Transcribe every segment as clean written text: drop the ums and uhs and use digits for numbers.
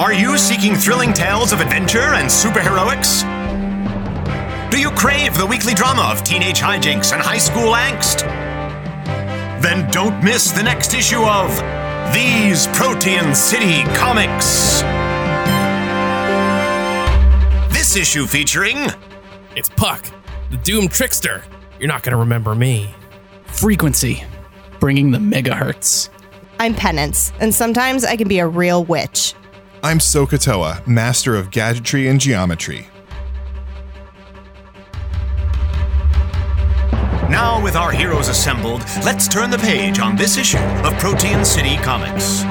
Are you seeking thrilling tales of adventure and superheroics? Do you crave the weekly drama of teenage hijinks and high school angst? Then don't miss the next issue of These Protean City Comics. This issue featuring... It's Puck, the Doom Trickster. You're not gonna remember me. Frequency, bringing the megahertz. I'm Penance, and sometimes I can be a real witch. I'm SoKoToa, master of gadgetry and geometry. Now, with our heroes assembled, let's turn the page on this issue of Protean City Comics.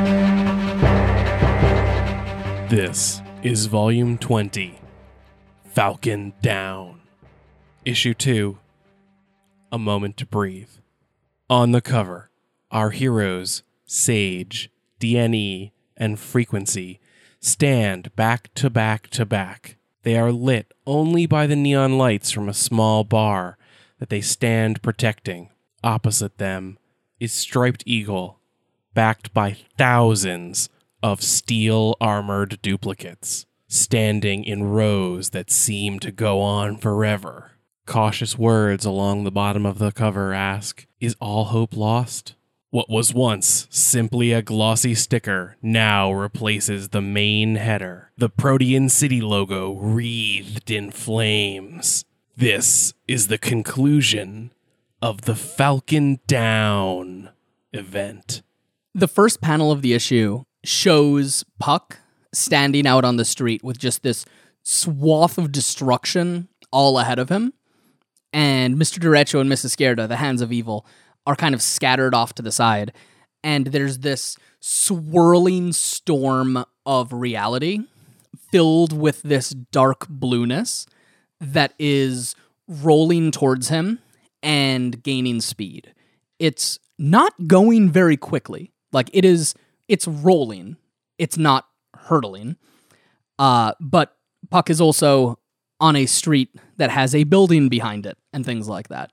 This is Volume 20, Falcon Down. Issue 2, A Moment to Breathe. On the cover, our heroes, Sage, DNE, and Frequency, stand back to back to back. They are lit only by the neon lights from a small bar that they stand protecting. Opposite them is Striped Eagle, backed by thousands of steel-armored duplicates, standing in rows that seem to go on forever. Cautious words along the bottom of the cover ask, is all hope lost? What was once simply a glossy sticker now replaces the main header, the Protean City logo wreathed in flames. This is the conclusion of the Falcon Down event. The first panel of the issue shows Puck standing out on the street with just this swath of destruction all ahead of him. And Mr. Derecho and Mrs. Izquierda, the Hands of Evil, are kind of scattered off to the side. And there's this swirling storm of reality filled with this dark blueness that is rolling towards him and gaining speed. It's not going very quickly. Like, it's rolling. It's not hurtling. But Puck is also on a street that has a building behind it and things like that.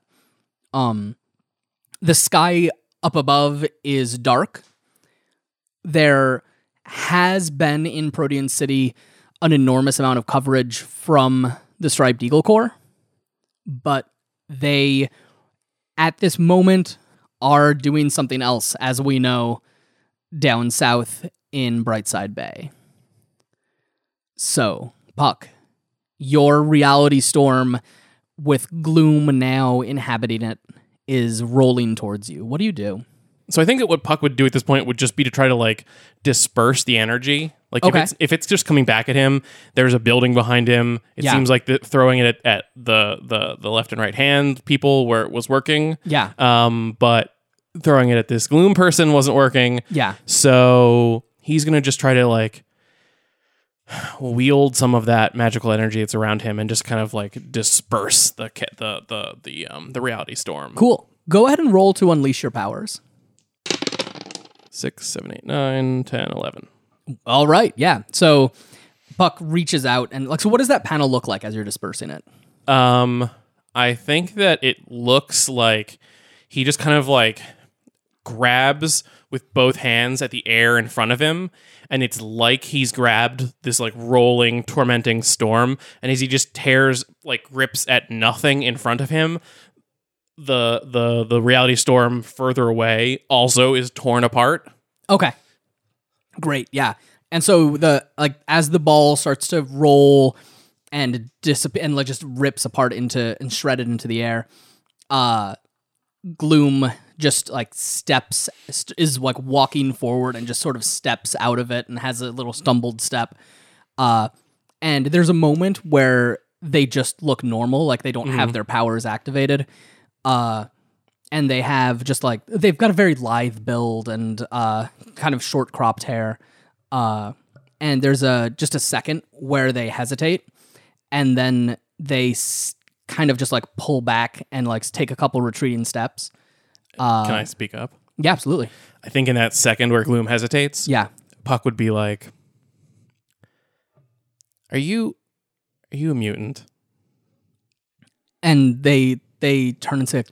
The sky up above is dark. There has been in Protean City an enormous amount of coverage from the Striped Eagle Corps, but they, at this moment, are doing something else, as we know, down south in Brightside Bay. So, Puck, your reality storm, with gloom now inhabiting it, is rolling towards you. What do you do? So I think that what Puck would do at this point would just be to try to, like, disperse the energy. Like, okay. if it's just coming back at him, there's a building behind him. It seems like throwing it at the left and right hand people where it was working. Yeah. But throwing it at this gloom person wasn't working. Yeah. So he's gonna just try to, like, wield some of that magical energy that's around him and just kind of, like, disperse the reality storm. Cool. Go ahead and roll to unleash your powers. 6, 7, 8, 9, 10, 11. All right, yeah. So Puck reaches out and, like, so what does that panel look like as you're dispersing it? I think that it looks like he just kind of, like, grabs with both hands at the air in front of him, and it's like he's grabbed this, like, rolling, tormenting storm, and as he just tears, like, rips at nothing in front of him, the reality storm further away also is torn apart. Okay. Great, yeah. And so as the ball starts to roll and dissipate and, like, just rips apart and shredded into the air, Gloom just, like, is like walking forward and just sort of steps out of it and has a little stumbled step. And there's a moment where they just look normal, like they don't have their powers activated. And they have just, like, they've got a very lithe build and kind of short cropped hair. And there's just a second where they hesitate, and then they kind of just, like, pull back and, like, take a couple retreating steps. Can I speak up? Yeah, absolutely. I think in that second where Gloom hesitates, yeah, Puck would be like, Are you a mutant? And they turn and say,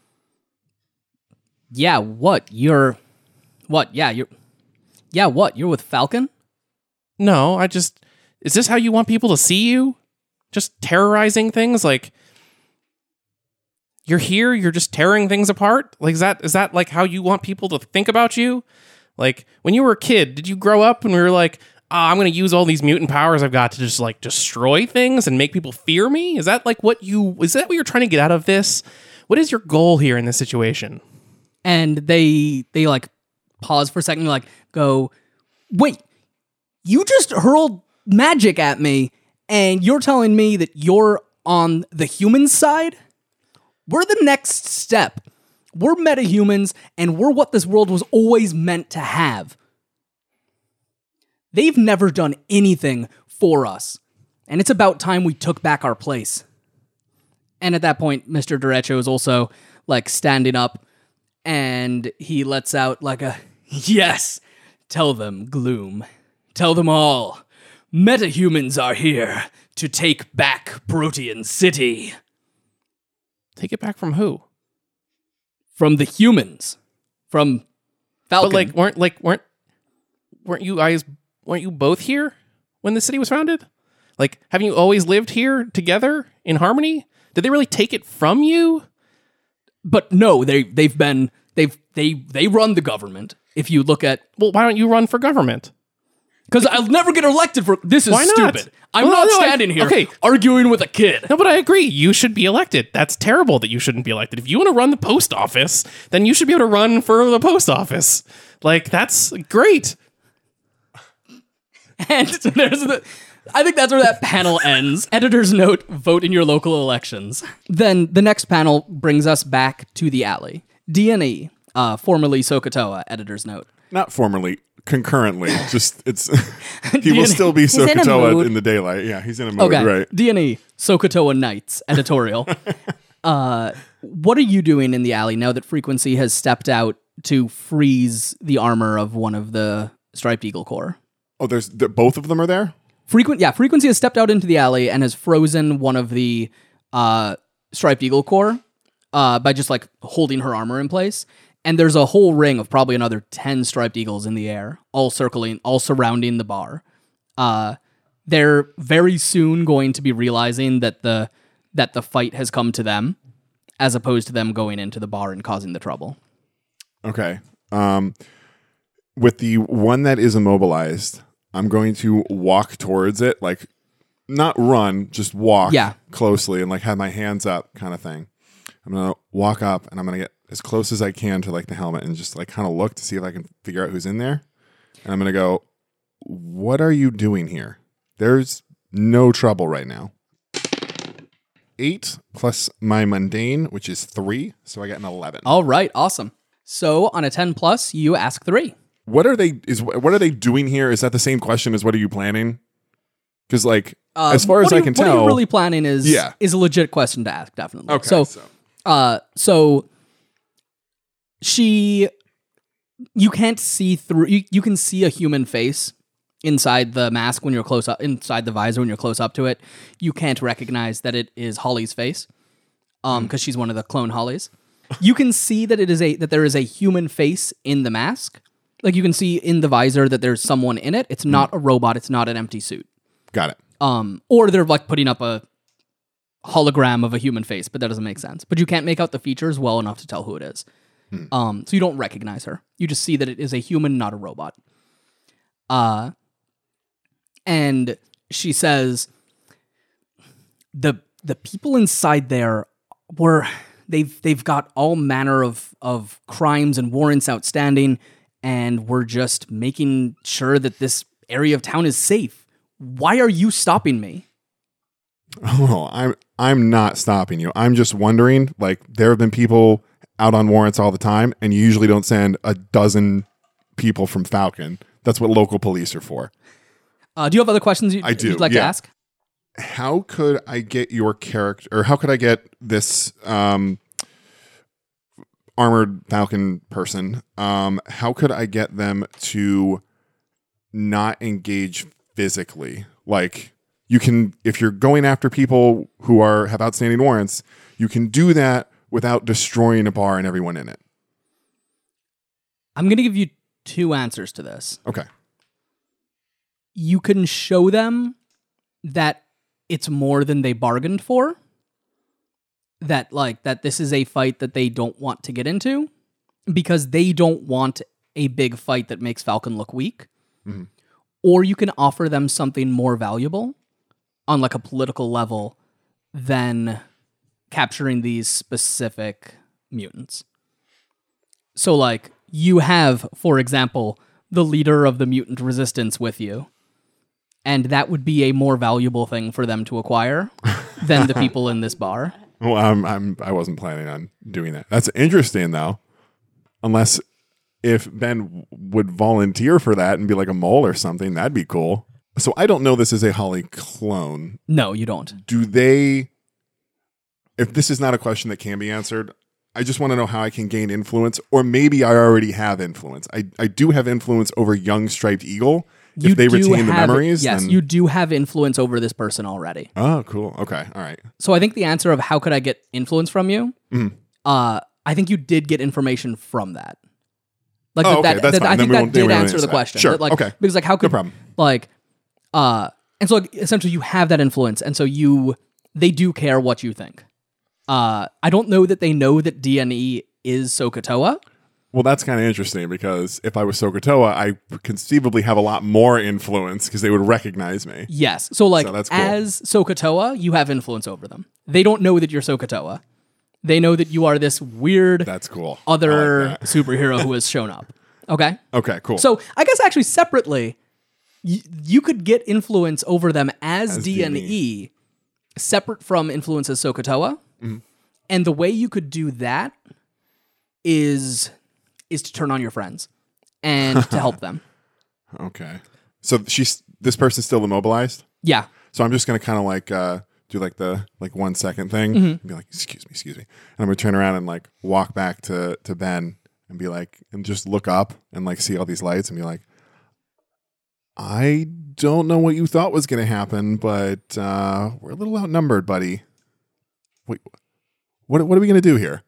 Yeah, what? You're with Falcon? No, is this how you want people to see you? Just terrorizing things? Like, you're here, you're just tearing things apart? Like, is that like how you want people to think about you? Like, when you were a kid, did you grow up and we were like, I'm going to use all these mutant powers I've got to just like destroy things and make people fear me? Is that what you're trying to get out of this? What is your goal here in this situation? And they like pause for a second, like go, wait, you just hurled magic at me and you're telling me that you're on the human side? We're the next step. We're metahumans, and we're what this world was always meant to have. They've never done anything for us, and it's about time we took back our place. And at that point, Mr. Derecho is also, like, standing up, and he lets out, like, a, yes, tell them, Gloom. Tell them all. Metahumans are here to take back Protean City. Take it back from who? From the humans. From Falcon. But weren't you both here when the city was founded? Like, haven't you always lived here together in harmony? Did they really take it from you? But no, they run the government. If you look at, Well, why don't you run for government? because I'll never get elected for this. Is Why not? stupid. I'm not standing here arguing with a kid. No, but I agree. You should be elected. That's terrible that you shouldn't be elected. If you want to run the post office, then you should be able to run for the post office. Like, that's great. And so I think that's where that panel ends. Editor's note, vote in your local elections. Then the next panel brings us back to the alley. D&E, formerly Sokotoa, editor's note. Not formerly, concurrently. Just, it's, he will still be Sokotoa in the daylight. Yeah, he's in a mood, Okay, right. D&E, Sokotoa Knights, editorial. What are you doing in the alley now that Frequency has stepped out to freeze the armor of one of the Striped Eagle Corps? Oh, both of them are there? Frequency has stepped out into the alley and has frozen one of the Striped Eagle Corps by just like holding her armor in place. And there's a whole ring of probably another 10 Striped Eagles in the air, all surrounding the bar. They're very soon going to be realizing that the fight has come to them, as opposed to them going into the bar and causing the trouble. Okay. With the one that is immobilized, I'm going to walk towards it, like not run, just walk closely and like have my hands up kind of thing. I'm going to walk up and I'm going to get as close as I can to like the helmet and just like kind of look to see if I can figure out who's in there. And I'm going to go, what are you doing here? There's no trouble right now. 8 plus my mundane, which is 3. So I got an 11. All right. Awesome. So on a 10 plus, you ask 3. What are they doing here? Is that the same question as what are you planning? Because like as far as I can tell, what are you really planning is a legit question to ask, definitely. Okay. So you can't see through. You can see a human face inside the mask when you're close up, inside the visor when you're close up to it. You can't recognize that it is Holly's face, because she's one of the clone Hollies. You can see that that there is a human face in the mask. Like you can see in the visor that there's someone in it. It's not a robot. It's not an empty suit. Got it. Or they're like putting up a hologram of a human face, but that doesn't make sense. But you can't make out the features well enough to tell who it is. So you don't recognize her. You just see that it is a human, not a robot. And she says, the people inside there they've got all manner of crimes and warrants outstanding, and we're just making sure that this area of town is safe. Why are you stopping me? Oh, I'm not stopping you. I'm just wondering, like, there have been people out on warrants all the time, and you usually don't send a dozen people from Falcon. That's what local police are for. Do you have other questions you'd like to ask? How could I get your character, or how could I get this armored Falcon person? How could I get them to not engage physically? Like, you can, if you're going after people who have outstanding warrants, you can do that without destroying a bar and everyone in it. I'm going to give you 2 answers to this. Okay. you can show them that it's more than they bargained for. That this is a fight that they don't want to get into because they don't want a big fight that makes Falcon look weak. Mm-hmm. Or you can offer them something more valuable on like a political level than capturing these specific mutants. So like you have, for example, the leader of the mutant resistance with you. And that would be a more valuable thing for them to acquire than the people in this bar. Well, I wasn't planning on doing that. That's interesting, though. Unless if Ben would volunteer for that and be like a mole or something, that'd be cool. So I don't know this is a Holly clone. No, you don't. Do they... If this is not a question that can be answered, I just want to know how I can gain influence, or maybe I already have influence. I do have influence over young Striped Eagle. If they retain the memories, yes, then... you do have influence over this person already. Oh, cool. Okay, all right. So I think the answer of how could I get influence from you? I think you did get information from that. Like okay, that's fine. I think that did answer the question. Sure. That, like, okay. Because like how could no problem. like and so like, essentially you have that influence, and so they do care what you think. I don't know that they know that DNE is SOHCAHTOA. Well, that's kind of interesting because if I was SOHCAHTOA, I conceivably have a lot more influence because they would recognize me. Yes. So like that's cool. As SOHCAHTOA, you have influence over them. They don't know that you're SOHCAHTOA. They know that you are this weird that's cool. other like that. superhero who has shown up. Okay? Okay, cool. So I guess actually separately, you could get influence over them as DNE, separate from influence as SOHCAHTOA. Mm-hmm. And the way you could do that is to turn on your friends and to help them. Okay. So this person's still immobilized? Yeah. So I'm just going to kind of like do like the 1 second thing and be like, excuse me. And I'm going to turn around and like walk back to Ben and be like, and just look up and like see all these lights and be like, I don't know what you thought was going to happen, but we're a little outnumbered, buddy. Wait, what are we going to do here?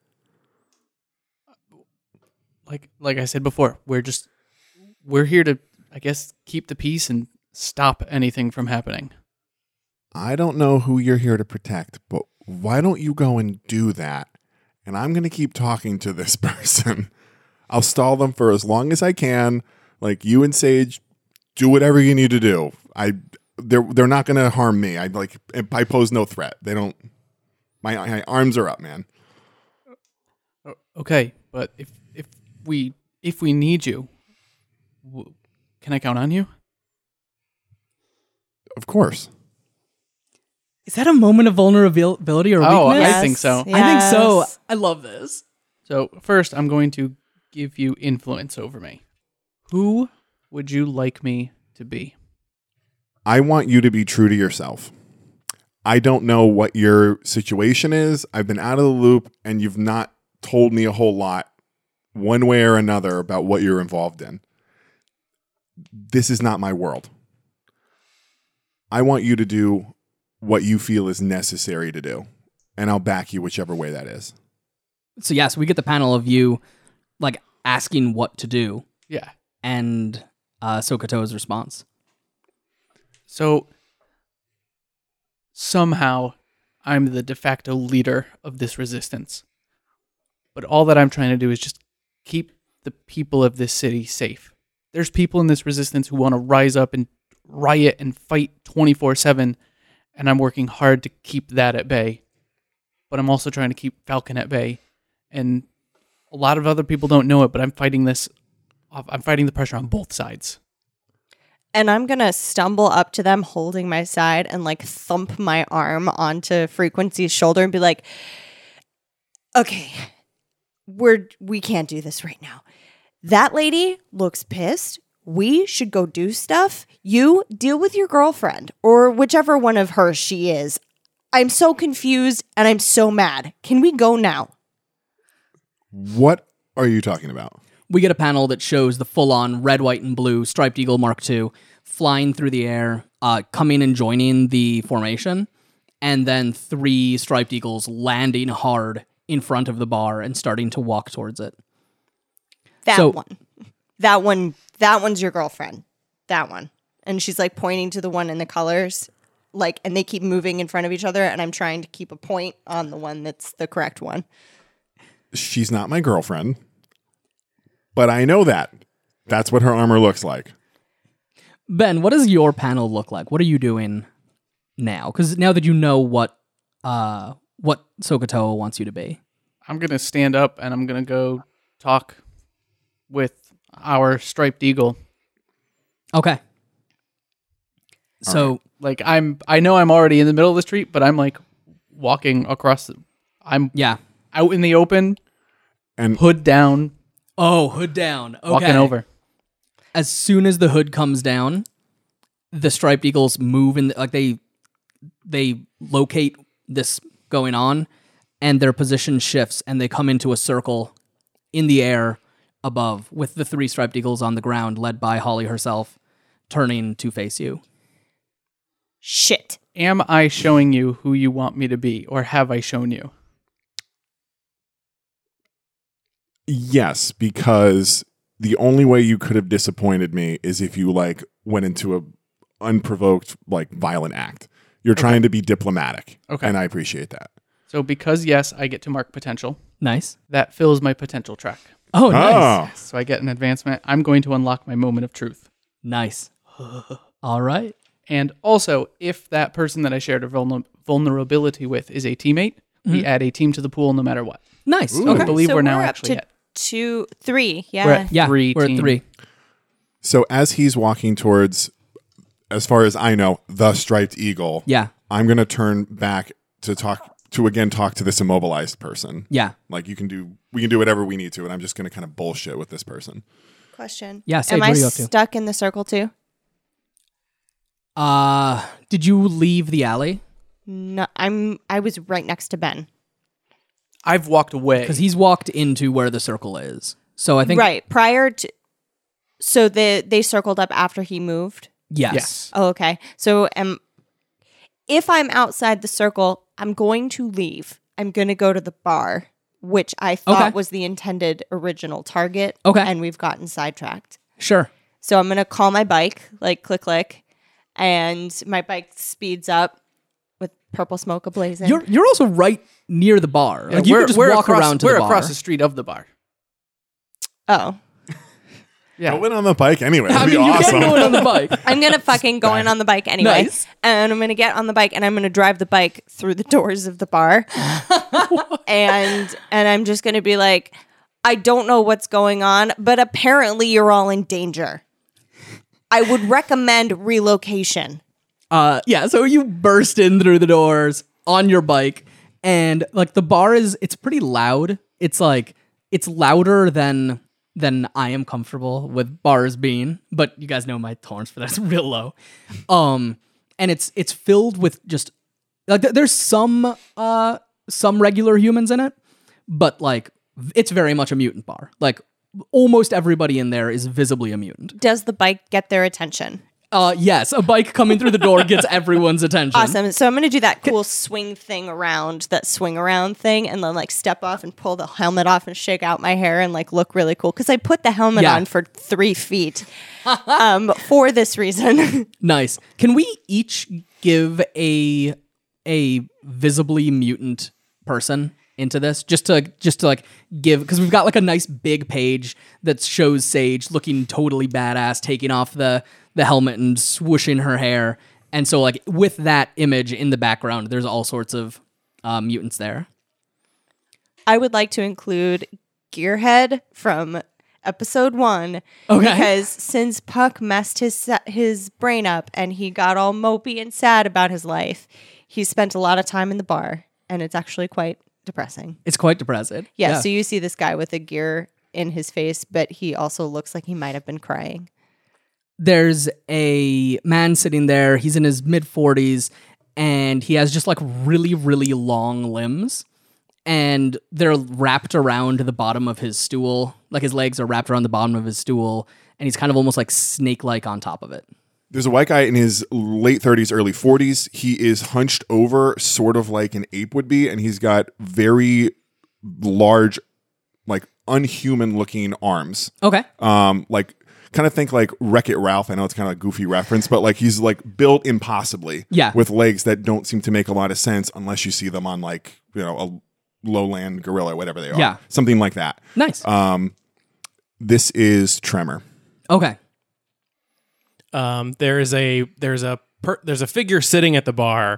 Like I said before, we're here to, I guess, keep the peace and stop anything from happening. I don't know who you're here to protect, but why don't you go and do that? And I'm going to keep talking to this person. I'll stall them for as long as I can. Like you and Sage, do whatever you need to do. They're not going to harm me. I pose no threat. They don't. My arms are up, man. Okay, but if we need you, can I count on you? Of course. Is that a moment of vulnerability or weakness? Oh, I think so. Yes. I think so. I love this. So first, I'm going to give you influence over me. Who would you like me to be? I want you to be true to yourself. I don't know what your situation is. I've been out of the loop, and you've not told me a whole lot one way or another about what you're involved in. This is not my world. I want you to do what you feel is necessary to do, and I'll back you whichever way that is. So yes, we get the panel of you like asking what to do. Yeah. And SOHCAHTOA's response. So somehow I'm the de facto leader of this resistance. But all that I'm trying to do is just keep the people of this city safe. There's people in this resistance who want to rise up and riot and fight 24/7, and I'm working hard to keep that at bay. But I'm also trying to keep Falcon at bay. And a lot of other people don't know it, but I'm fighting this. I'm fighting the pressure on both sides. And I'm going to stumble up to them holding my side and like thump my arm onto Frequency's shoulder and be like, okay, we can't do this right now. That lady looks pissed. We should go do stuff. You deal with your girlfriend or whichever one of hers she is. I'm so confused and I'm so mad. Can we go now? What are you talking about? We get a panel that shows the full-on red, white, and blue Striped Eagle Mark II flying through the air, coming and joining the formation, and then 3 Striped Eagles landing hard in front of the bar and starting to walk towards it. That one's your girlfriend. That one. And she's like pointing to the one in the colors, like, and they keep moving in front of each other. And I'm trying to keep a point on the one that's the correct one. She's not my girlfriend, but I know that. That's what her armor looks like. Ben, what does your panel look like? What are you doing now? Because now that you know what SoHo wants you to be. I'm going to stand up and I'm going to go talk with our striped eagle. Okay. So, like, I know I'm already in the middle of the street, but I'm like walking across. I'm out in the open, and hood down. Oh, hood down. Okay. Walking over. As soon as the hood comes down, the striped eagles move and like they locate this going on, and their position shifts, and they come into a circle in the air above, with the 3 striped eagles on the ground, led by Holly herself, turning to face you. Shit. Am I showing you who you want me to be, or have I shown you? Yes, because the only way you could have disappointed me is if you like went into a unprovoked, like, violent act. You're trying to be diplomatic. Okay. And I appreciate that. So because, yes, I get to mark potential. Nice. That fills my potential track. Oh, nice. Oh. So I get an advancement. I'm going to unlock my moment of truth. Nice. All right. And also, if that person that I shared a vulnerability with is a teammate, we add a team to the pool no matter what. Nice. I Okay. believe So we're now up actually to at 2, 3. Yeah. We're at Yeah, 3 we're team. at 3. So as he's walking towards, as far as I know, the striped eagle, Yeah. I'm going to turn back to talk to this immobilized person. Yeah. Like, we can do whatever we need to, and I'm just going to kind of bullshit with this person. Question. Yeah, Sage, Am what I are you up to? stuck in the circle too? Did you leave the alley? No, I was right next to Ben. I've walked away. Because he's walked into where the circle is. So I think Right. Prior to, so they circled up after he moved. yes. Oh, okay. So if I'm outside the circle, I'm going to leave. I'm going to go to the bar, which I thought was the intended original target. Okay. And we've gotten sidetracked. Sure. So I'm going to call my bike, like click, click, and my bike speeds up with purple smoke ablazing. You're also right near the bar. Yeah, Like you could just walk across, around to we're the bar. across the street of the bar. Oh. Yeah. Go in on the bike anyway. I That'd mean, be you awesome. can go in on the bike. I'm going to fucking go in on the bike anyway. Nice. And I'm going to get on the bike and I'm going to drive the bike through the doors of the bar. and I'm just going to be like, I don't know what's going on, but apparently you're all in danger. I would recommend relocation. Yeah, so you burst in through the doors on your bike, and like the bar it's pretty loud. It's like it's louder than I am comfortable with bars being, but you guys know my tolerance for that's real low. And it's filled with just like there's some regular humans in it, but like it's very much a mutant bar. Like almost everybody in there is visibly a mutant. Does the bike get their attention? Yes, a bike coming through the door gets everyone's attention. Awesome. So I'm going to do that cool swing thing around, that swing around thing, and then like step off and pull the helmet off and shake out my hair and like look really cool. Because I put the helmet on for 3 feet for this reason. Nice. Can we each give a visibly mutant person into this just to like give, because we've got like a nice big page that shows Sage looking totally badass, taking off the helmet and swooshing her hair, and so like with that image in the background, there's all sorts of mutants there. I would like to include Gearhead from episode 1 Okay. because since Puck messed his brain up and he got all mopey and sad about his life, he spent a lot of time in the bar, and it's actually quite depressing. It's quite depressing. Yeah, so you see this guy with a gear in his face, but he also looks like he might have been crying. There's a man sitting there. He's in his mid-40s, and he has just like really, really long limbs, and they're wrapped around the bottom of his stool. Like his legs are wrapped around the bottom of his stool, and he's kind of almost like snake-like on top of it. There's a white guy in his late 30s, early 40s. He is hunched over, sort of like an ape would be, and he's got very large, like unhuman-looking arms. Okay. Like kind of think like Wreck-It Ralph. I know it's kind of a goofy reference, but like he's like built impossibly with legs that don't seem to make a lot of sense unless you see them on like, you know, a lowland gorilla, whatever they are. Yeah. Something like that. Nice. This is Tremor. Okay. There's a figure sitting at the bar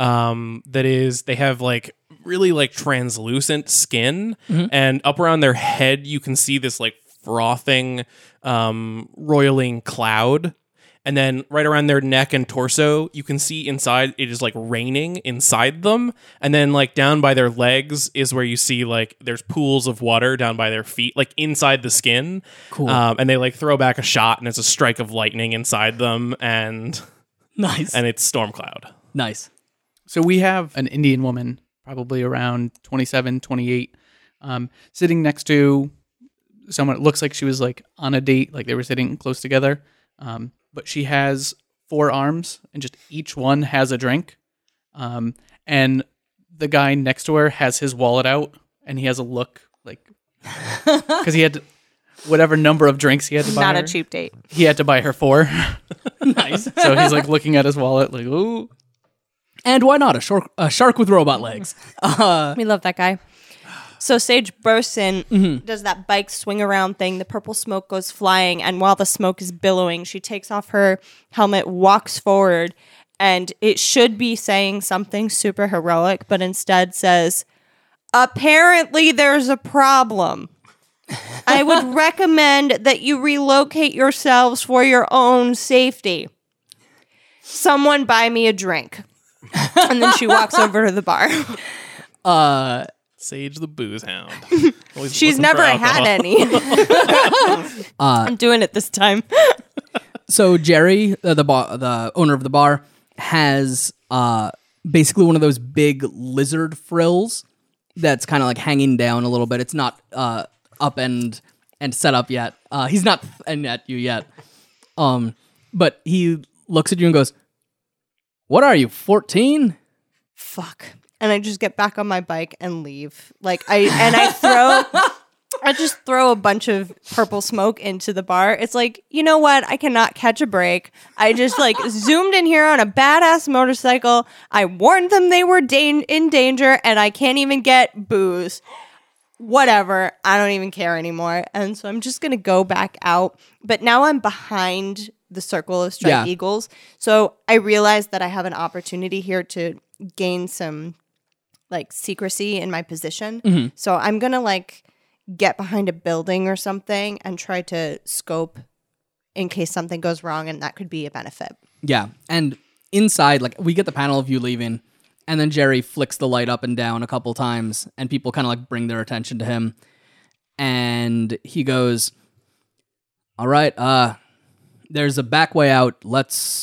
they have like really like translucent skin, and up around their head you can see this like frothing roiling cloud, and then right around their neck and torso you can see inside it is like raining inside them, and then like down by their legs is where you see like there's pools of water down by their feet, like inside the skin. Cool. And they like throw back a shot and it's a strike of lightning inside them, and Nice. and it's Stormcloud. Nice. So we have an Indian woman, probably around 27, 28, sitting next to someone. It looks like she was like on a date, like they were sitting close together. But she has 4 arms, and just each one has a drink. And the guy next to her has his wallet out, and he has a look like, because he had whatever number of drinks he had to buy. Not her. a cheap date. He had to buy her 4. Nice. So he's like looking at his wallet, like, ooh. And why not a shark with robot legs? We love that guy. So Sage bursts in, does that bike swing around thing. The purple smoke goes flying, and while the smoke is billowing, she takes off her helmet, walks forward, and it should be saying something super heroic, but instead says, "Apparently there's a problem. I would recommend that you relocate yourselves for your own safety. Someone buy me a drink." And then she walks over to the bar. Sage the booze hound. She's never had any. I'm doing it this time. So Jerry, the owner of the bar, has basically one of those big lizard frills that's kind of like hanging down a little bit. It's not up and set up yet. He's not at you yet. But he looks at you and goes, "What are you, 14? Fuck. And I just get back on my bike and leave. Like I just throw a bunch of purple smoke into the bar. It's like, you know what? I cannot catch a break. I just like zoomed in here on a badass motorcycle. I warned them they were in danger, and I can't even get booze. Whatever. I don't even care anymore. And so I'm just going to go back out. But now I'm behind the circle of striped eagles. So I realized that I have an opportunity here to gain some like secrecy in my position. So I'm going to like get behind a building or something and try to scope in case something goes wrong, and that could be a benefit. Yeah. And inside, like, we get the panel of you leaving, and then Jerry flicks the light up and down a couple times, and people kind of like bring their attention to him. And he goes, "All right, there's a back way out. Let's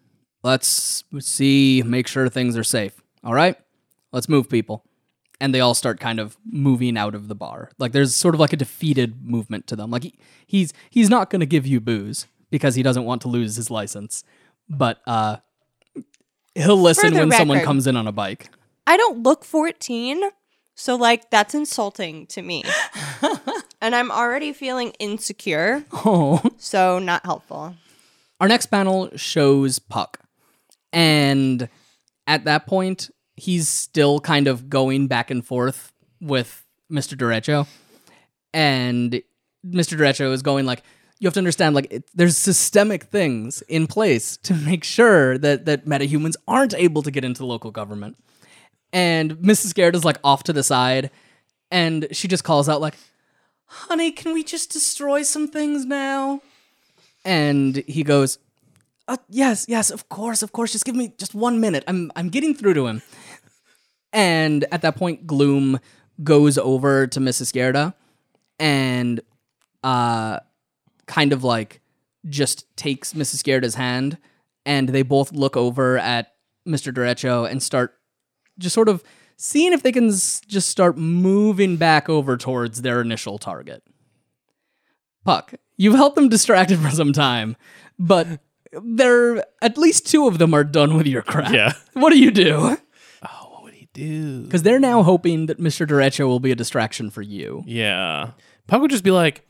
see, make sure things are safe. All right? Let's move, people." And they all start kind of moving out of the bar. Like there's sort of like a defeated movement to them. Like he's not going to give you booze because he doesn't want to lose his license. But he'll listen when someone comes in on a bike. I don't look 14, so like that's insulting to me. And I'm already feeling insecure. Oh. So not helpful. Our next panel shows Puck. And at that point, he's still kind of going back and forth with Mr. Derecho. And Mr. Derecho is going like, you have to understand, like, there's systemic things in place to make sure that metahumans aren't able to get into local government. And Mrs. Garrett is like off to the side, and she just calls out like, "Honey, can we just destroy some things now?" And he goes, yes, of course. Just give me just 1 minute. I'm getting through to him." And at that point, Gloom goes over to Mrs. Gerda and kind of like just takes Mrs. Gerda's hand, and they both look over at Mr. Derecho and start just sort of seeing if they can just start moving back over towards their initial target. Puck, you've helped them distracted for some time, but at least 2 of them are done with your crap. Yeah. What do you do? Oh, what would he do? Because they're now hoping that Mr. Derecho will be a distraction for you. Yeah. Puck would just be like,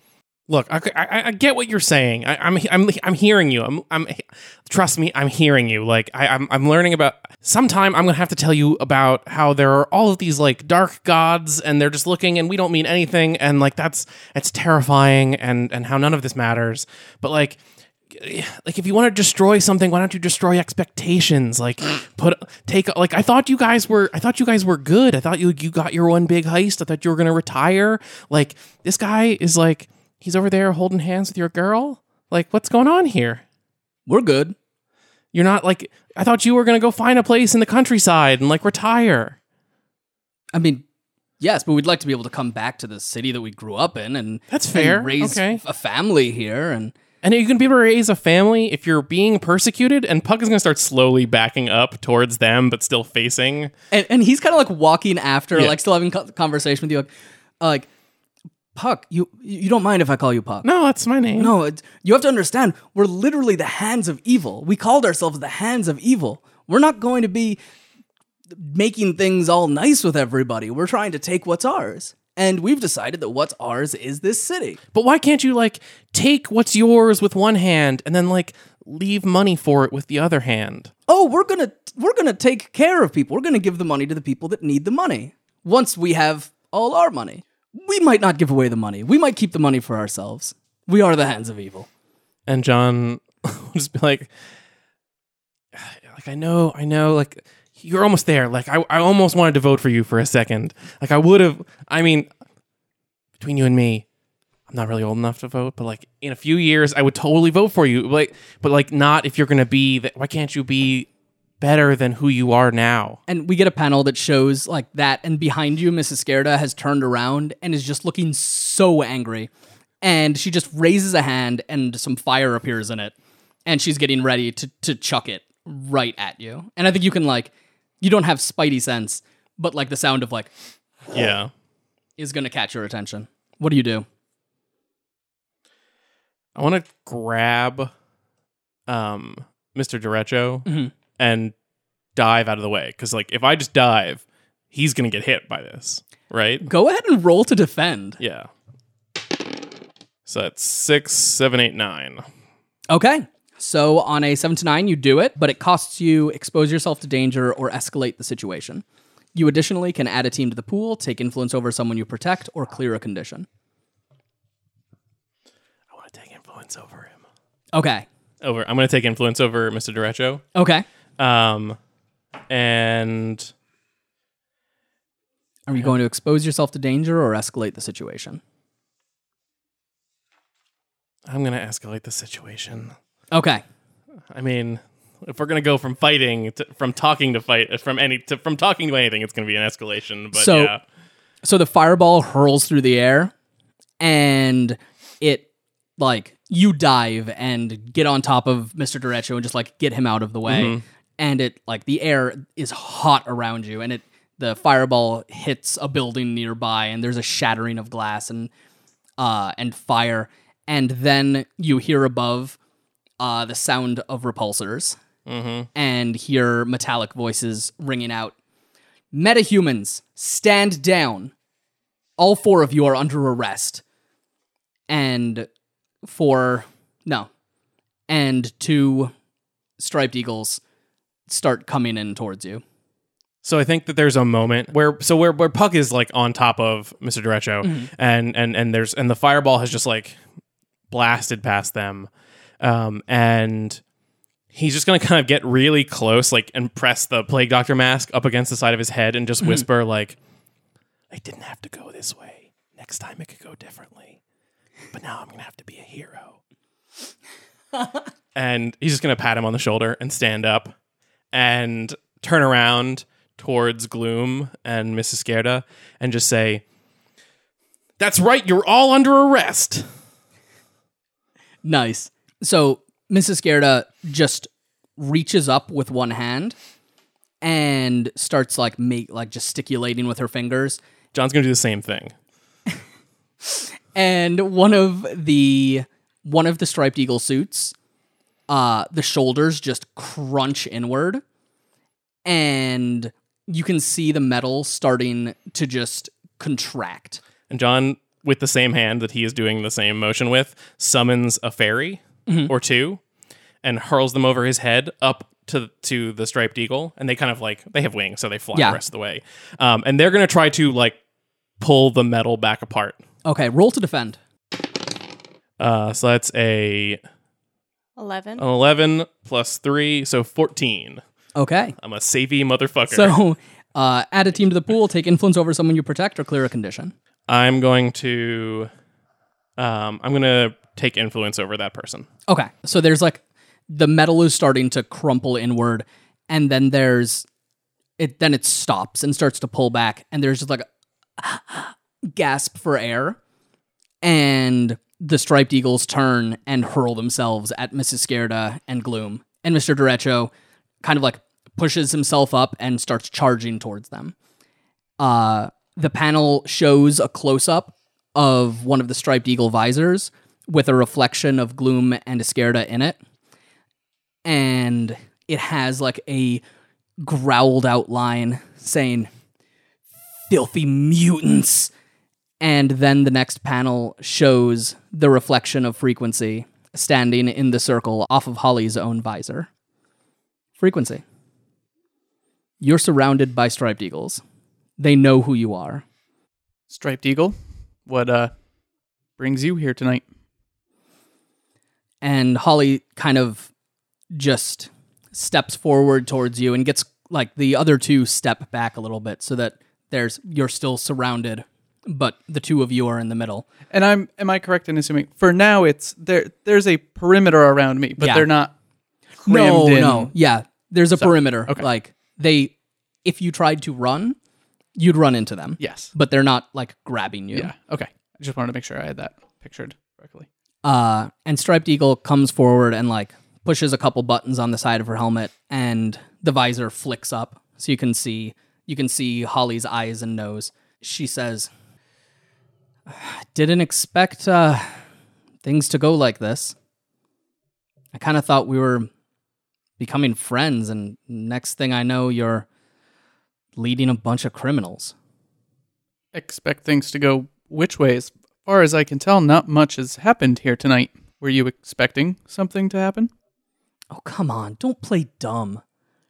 Look, I get what you're saying. I'm hearing you. Trust me, I'm hearing you. Like I'm learning about. Sometime I'm gonna have to tell you about how there are all of these like dark gods, and they're just looking, and we don't mean anything, and like it's terrifying, and how none of this matters. But like if you want to destroy something, why don't you destroy expectations? Like I thought you guys were good. I thought you got your one big heist. I thought you were gonna retire. Like this guy is like. He's over there holding hands with your girl? Like, what's going on here? We're good. You're not like, I thought you were going to go find a place in the countryside and like retire. I mean, yes, but we'd like to be able to come back to the city that we grew up in and that's fair. And raise a family here. And you can be able to raise a family if you're being persecuted, and Puck is going to start slowly backing up towards them, but still facing. And he's kind of like walking after, like still having conversation with you. Like Puck, you don't mind if I call you Puck? No, that's my name. No, you have to understand, we're literally the hands of evil. We called ourselves the hands of evil. We're not going to be making things all nice with everybody. We're trying to take what's ours. And we've decided that what's ours is this city. But why can't you like take what's yours with one hand and then like leave money for it with the other hand? Oh, we're gonna take care of people. We're gonna give the money to the people that need the money. Once we have all our money. We might not give away the money. We might keep the money for ourselves. We are the hands of evil. And John will just be like I know, like, you're almost there. Like, I almost wanted to vote for you for a second. Like, I would have, I mean, between you and me, I'm not really old enough to vote, but, like, in a few years, I would totally vote for you. Like, but, like, not if you're going to be, why can't you be better than who you are now? And we get a panel that shows like that, and behind you, Mrs. Skerda has turned around and is just looking so angry. And she just raises a hand and some fire appears in it. And she's getting ready to chuck it right at you. And I think you can like, you don't have spidey sense, but like the sound of like, yeah, is going to catch your attention. What do you do? I want to grab Mr. Derecho and dive out of the way. Because, like, if I just dive, he's going to get hit by this, right? Go ahead and roll to defend. Yeah. So that's 6, 7, 8, 9. Okay. So on a 7 to 9, you do it, but it costs you expose yourself to danger or escalate the situation. You additionally can add a team to the pool, take influence over someone you protect, or clear a condition. I want to take influence over him. Okay. I'm going to take influence over Mr. Derecho. Okay. And are you going to expose yourself to danger or escalate the situation? I'm going to escalate the situation. Okay. I mean, if we're going to go from fighting from talking to fight from talking to anything, it's going to be an escalation, but yeah. So the fireball hurls through the air and it like you dive and get on top of Mr. Derecho and just like get him out of the way. Mm-hmm. And it like the air is hot around you, and the fireball hits a building nearby, and there's a shattering of glass and fire, and then you hear above the sound of repulsors, and hear metallic voices ringing out. Metahumans, stand down. All 4 of you are under arrest. And 2 striped eagles start coming in towards you. So I think that there's a moment where Puck is like on top of Mr. Derecho, and the fireball has just like blasted past them, and he's just gonna kind of get really close, like, and press the Plague Doctor mask up against the side of his head and just whisper like, "I didn't have to go this way. Next time it could go differently, but now I'm gonna have to be a hero." And he's just gonna pat him on the shoulder and stand up and turn around towards Gloom and Mrs. Skerda and just say, "That's right, you're all under arrest." Nice. So Mrs. Skerda just reaches up with one hand and starts like gesticulating with her fingers. John's gonna do the same thing. And one of the striped eagle suits, the shoulders just crunch inward, and you can see the metal starting to just contract. And John with the same hand that he is doing the same motion with, summons a fairy or two and hurls them over his head up to the striped eagle. And they kind of like, they have wings, so they fly the rest of the way. And they're going to try to like pull the metal back apart. Okay, roll to defend. So that's a 11. An 11 plus 3, so 14. Okay. I'm a savey motherfucker. So add a team to the pool, take influence over someone you protect, or clear a condition. I'm going to take influence over that person. Okay. So there's like the metal is starting to crumple inward, and then it stops and starts to pull back, and there's just like a gasp for air, and the striped eagles turn and hurl themselves at Mrs. Skerda and Gloom, and Mr. Derecho kind of like pushes himself up and starts charging towards them. The panel shows a close-up of one of the striped eagle visors with a reflection of Gloom and Skerda in it. And it has like a growled out line saying, "Filthy mutants." And then the next panel shows the reflection of Frequency standing in the circle off of Holly's own visor. Frequency. You're surrounded by striped eagles. They know who you are. Striped Eagle, what brings you here tonight? And Holly kind of just steps forward towards you and gets like the other two step back a little bit so that you're still surrounded, but the two of you are in the middle. And am I correct in assuming for now it's there's a perimeter around me, but they're not crammed in? No. Yeah, there's a perimeter. Okay. Like if you tried to run, you'd run into them. Yes. But they're not like grabbing you. Yeah. Okay. I just wanted to make sure I had that pictured correctly. And Striped Eagle comes forward and like pushes a couple buttons on the side of her helmet, and the visor flicks up so you can see Holly's eyes and nose. She says, "Didn't expect things to go like this. I kind of thought we were becoming friends, and next thing I know, you're leading a bunch of criminals." Expect things to go which way? As far as I can tell, not much has happened here tonight. Were you expecting something to happen? Oh, come on. Don't play dumb.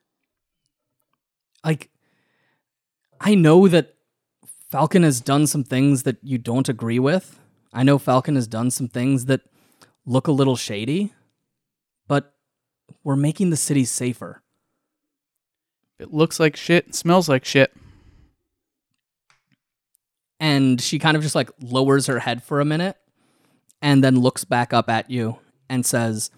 Like, I know that Falcon has done some things that you don't agree with. I know Falcon has done some things that look a little shady, but we're making the city safer. It looks like shit and smells like shit. And she kind of just like lowers her head for a minute and then looks back up at you and says,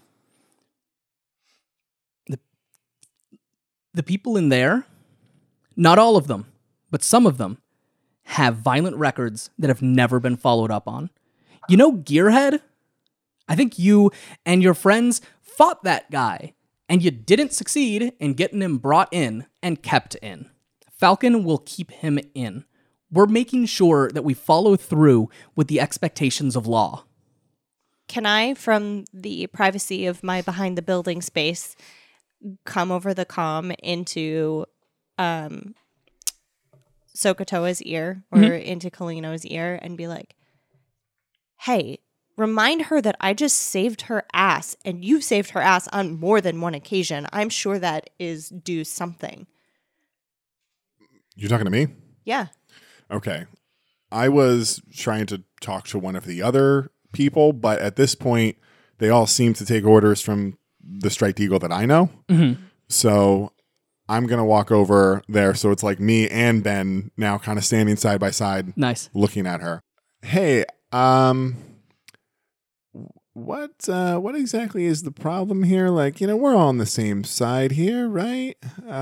the people in there, not all of them, but some of them, have violent records that have never been followed up on. You know Gearhead? I think you and your friends fought that guy, and you didn't succeed in getting him brought in and kept in. Falcon will keep him in. We're making sure that we follow through with the expectations of law. Can I, from the privacy of my behind the building space, come over the comm into Sokotoa's ear or into Kalino's ear and be like, "Hey, remind her that I just saved her ass, and you've saved her ass on more than one occasion. I'm sure that is due something." You're talking to me? Yeah. Okay. I was trying to talk to one of the other people, but at this point, they all seem to take orders from the Striped Eagle that I know. Mm-hmm. So I'm going to walk over there. So it's like me and Ben now kind of standing side by side. Nice. Looking at her. Hey, what exactly is the problem here? Like, we're all on the same side here, right?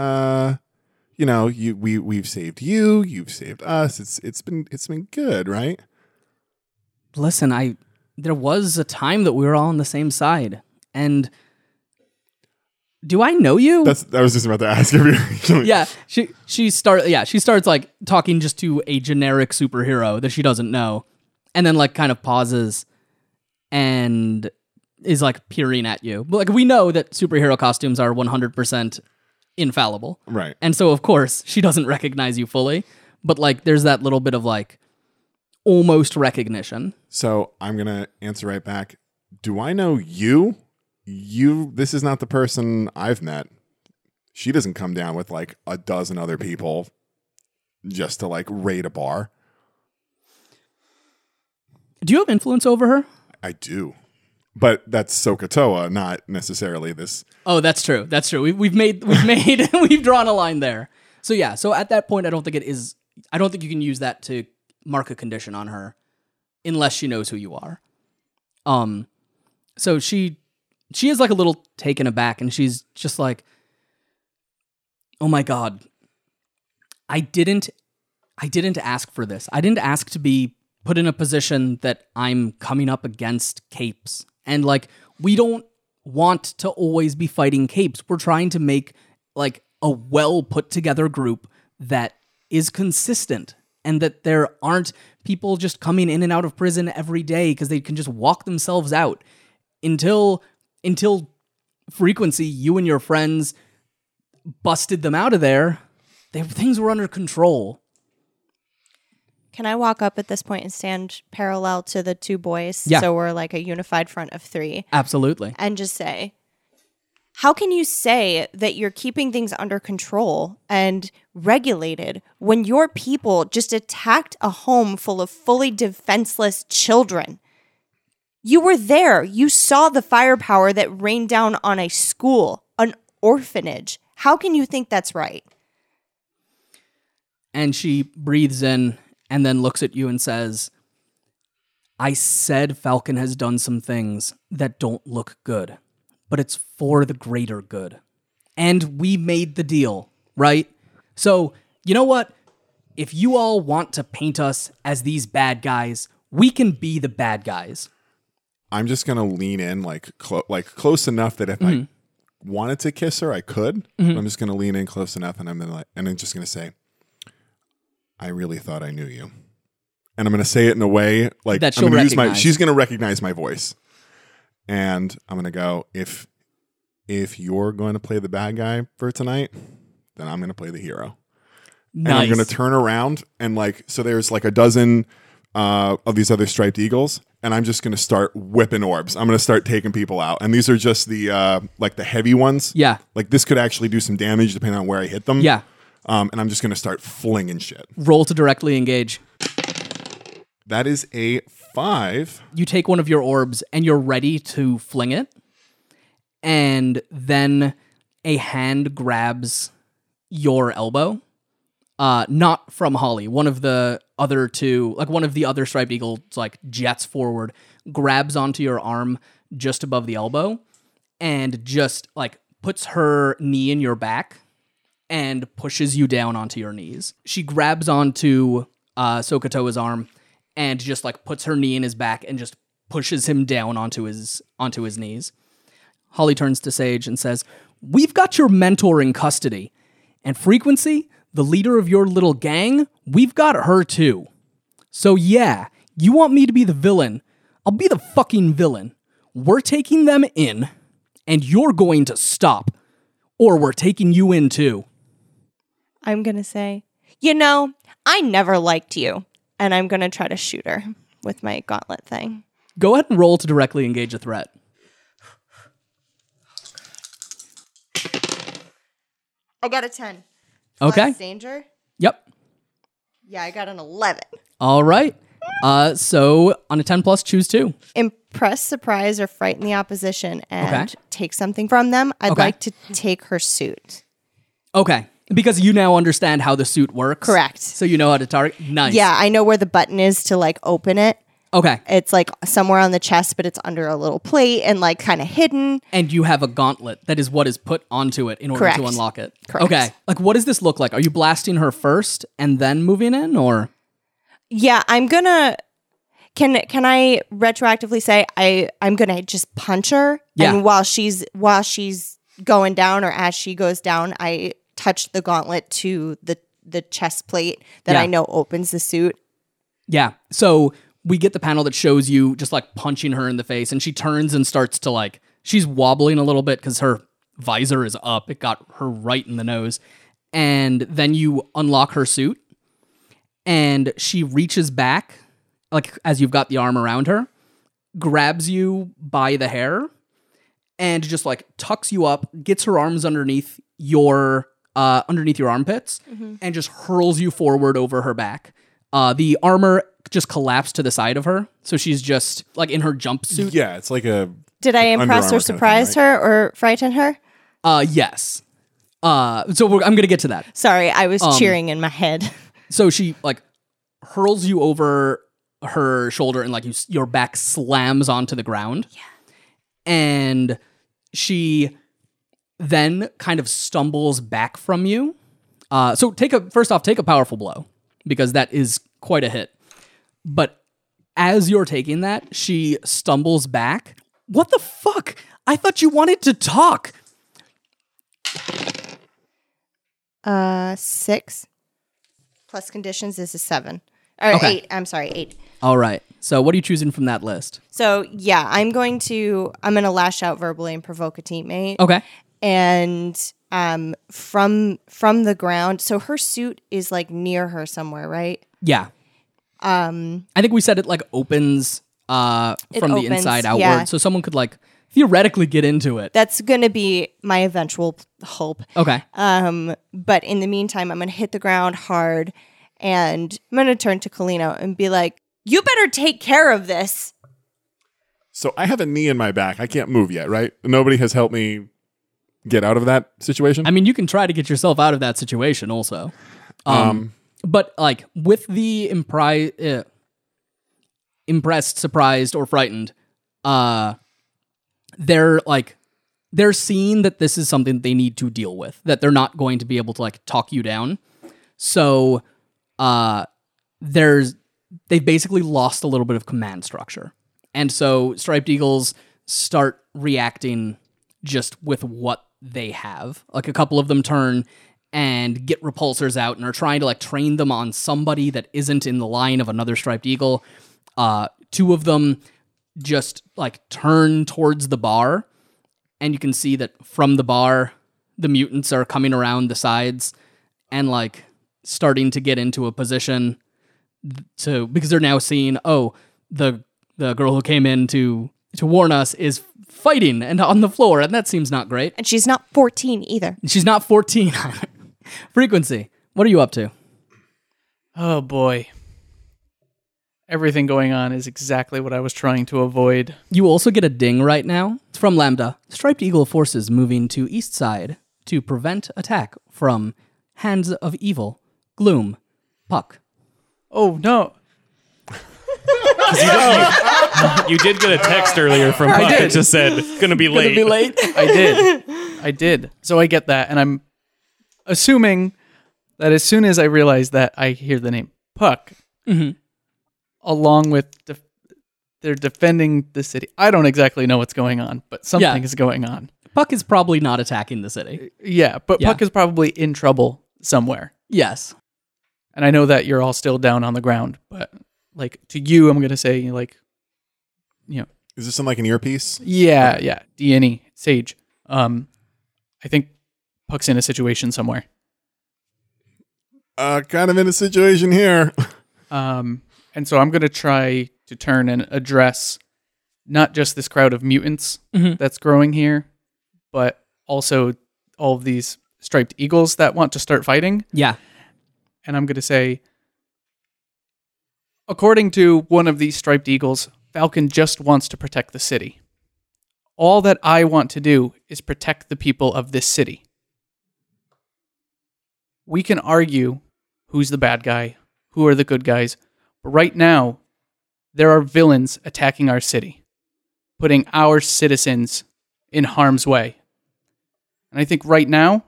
We've saved you, you've saved us. It's been good, right? Listen, there was a time that we were all on the same side, and do I know you? I was just about to ask if you. Yeah, she starts like talking just to a generic superhero that she doesn't know, and then like kind of pauses and is like peering at you. But like we know that superhero costumes are 100% infallible, right? And so of course she doesn't recognize you fully, but like there's that little bit of like, almost recognition. So I'm going to answer right back. Do I know you? This is not the person I've met. She doesn't come down with like a dozen other people just to like raid a bar. Do you have influence over her? I do. But that's SoHo, not necessarily this. Oh, that's true. That's true. We've drawn a line there. So yeah, so at that point I don't think you can use that to mark a condition on her unless she knows who you are. So she is like a little taken aback, and she's just like, "Oh my God. I didn't ask for this. I didn't ask to be put in a position that I'm coming up against capes. And like, we don't want to always be fighting capes. We're trying to make like a well put together group that is consistent, and that there aren't people just coming in and out of prison every day because they can just walk themselves out. Until Frequency, you and your friends busted them out of there, things were under control." Can I walk up at this point and stand parallel to the two boys? Yeah. So we're like a unified front of three. Absolutely. And just say, how can you say that you're keeping things under control and regulated when your people just attacked a home full of fully defenseless children? You were there. You saw the firepower that rained down on a school, an orphanage. How can you think that's right? And she breathes in and then looks at you and says, "I said Falcon has done some things that don't look good, but it's for the greater good. And we made the deal, right? So, you know what? If you all want to paint us as these bad guys, we can be the bad guys." I'm just going to lean in like close enough that if I wanted to kiss her, I could. I'm just going to lean in close enough, and I'm just going to say, "I really thought I knew you." And I'm going to say it in a way like that she'll I'm gonna recognize. she's going to recognize my voice. And I'm going to go, if you're going to play the bad guy for tonight, then I'm going to play the hero. Nice. And I'm going to turn around and so there's like a dozen of these other striped eagles, and I'm just going to start whipping orbs. I'm going to start taking people out. And these are just the like the heavy ones. Yeah. Like this could actually do some damage depending on where I hit them. Yeah. And I'm just going to start flinging shit. Roll to directly engage. That is a 5. You take one of your orbs and you're ready to fling it. And then a hand grabs your elbow. Not from Holly. One of the other two, like one of the other striped eagles, like jets forward, grabs onto your arm just above the elbow, and just like puts her knee in your back and pushes you down onto your knees. She grabs onto SoHo's arm and just like puts her knee in his back and just pushes him down onto his knees. Holly turns to Sage and says, "We've got your mentor in custody, and Frequency, the leader of your little gang, we've got her too. So yeah, you want me to be the villain? I'll be the fucking villain. We're taking them in, and you're going to stop, or we're taking you in too." I'm going to say, I never liked you. And I'm going to try to shoot her with my gauntlet thing. Go ahead and roll to directly engage a threat. I got a 10. Okay. Plus danger? Yep. Yeah, I got an 11. All right. So on a 10 plus, choose 2. Impress, surprise, or frighten the opposition and take something from them. I'd like to take her suit. Okay. Because you now understand how the suit works. Correct. So you know how to target. Nice. Yeah, I know where the button is to like open it. Okay. It's like somewhere on the chest, but it's under a little plate and like kind of hidden. And you have a gauntlet that is what is put onto it in order to unlock it. Correct. Okay. Like, what does this look like? Are you blasting her first and then moving in, or? Yeah, I'm gonna. Can I retroactively say I'm gonna just punch her? Yeah. And while she's going down, or as she goes down, I touch the gauntlet to the chest plate that I know opens the suit. Yeah. So we get the panel that shows you just like punching her in the face, and she turns and starts to like, she's wobbling a little bit because her visor is up. It got her right in the nose. And then you unlock her suit, and she reaches back like as you've got the arm around her, grabs you by the hair and just like tucks you up, gets her arms underneath your armpits, and just hurls you forward over her back. The armor just collapsed to the side of her, so she's just like in her jumpsuit. Yeah, it's like a. Did I impress or surprise her or frighten her? Yes. So I'm gonna get to that. Sorry, I was cheering in my head. So she like hurls you over her shoulder, and like your back slams onto the ground. Yeah. And she then kind of stumbles back from you. So take a powerful blow, because that is quite a hit. But as you're taking that, she stumbles back. What the fuck? I thought you wanted to talk. 6 plus conditions is a 7. Or Okay. 8. I'm sorry, 8. All right. So what are you choosing from that list? So yeah, I'm gonna lash out verbally and provoke a teammate. Okay. And from the ground, so her suit is like near her somewhere, right? Yeah. I think we said it like opens from the inside outward, yeah. so someone could like theoretically get into it. That's gonna be my eventual hope. Okay. But in the meantime, I'm gonna hit the ground hard, and I'm gonna turn to Kalina and be like, "You better take care of this." So I have a knee in my back. I can't move yet, right? Nobody has helped me get out of that situation. I mean, you can try to get yourself out of that situation also. But like with the impressed, surprised, or frightened, they're seeing that this is something they need to deal with, that they're not going to be able to like talk you down. So they've basically lost a little bit of command structure. And so Striped Eagles start reacting just with what they have. Like a couple of them turn and get repulsors out and are trying to like train them on somebody that isn't in the line of another Striped Eagle. 2 of them just like turn towards the bar, and you can see that from the bar, the mutants are coming around the sides and like starting to get into a position because they're now seeing, oh, the girl who came in to warn us is fighting and on the floor, and that seems not great. And she's not 14 either. She's not 14. Frequency, what are you up to? Oh boy. Everything going on is exactly what I was trying to avoid. You also get a ding right now. It's from Lambda. Striped Eagle forces moving to east side to prevent attack from Hands of Evil, Gloom, Puck. Oh no. You did get a text earlier from Puck that just said, gonna be late. Gonna be late? I did. So I get that, and I'm assuming that as soon as I realize that I hear the name Puck, along with they're defending the city. I don't exactly know what's going on, but something is going on. Puck is probably not attacking the city. Yeah, but Puck is probably in trouble somewhere. Yes. And I know that you're all still down on the ground, but like to you, I'm going to say like, you know. Is this in like an earpiece? Yeah. D&E, Sage. I think Puck's in a situation somewhere. Kind of in a situation here. And so I'm going to try to turn and address not just this crowd of mutants that's growing here, but also all of these Striped Eagles that want to start fighting. Yeah. And I'm going to say, according to one of these Striped Eagles, Falcon just wants to protect the city. All that I want to do is protect the people of this city. We can argue who's the bad guy, who are the good guys, but right now, there are villains attacking our city, putting our citizens in harm's way. And I think right now,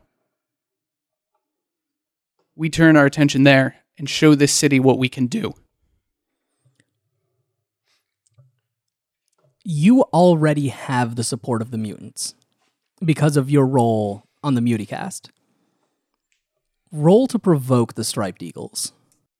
we turn our attention there and show this city what we can do. You already have the support of the mutants because of your role on the Muticast. Roll to provoke the Striped Eagles.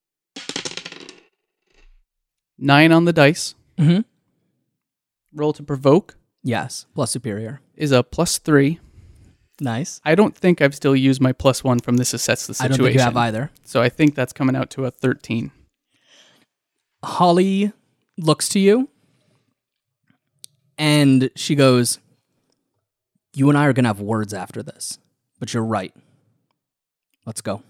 9 on the dice. Mm-hmm. Roll to provoke. Yes, plus superior. Is a +3. Nice. I don't think I've still used my +1 from this assess the situation. I don't think you have either. So I think that's coming out to a 13. Holly looks to you and she goes, "You and I are going to have words after this, but you're right. Let's go."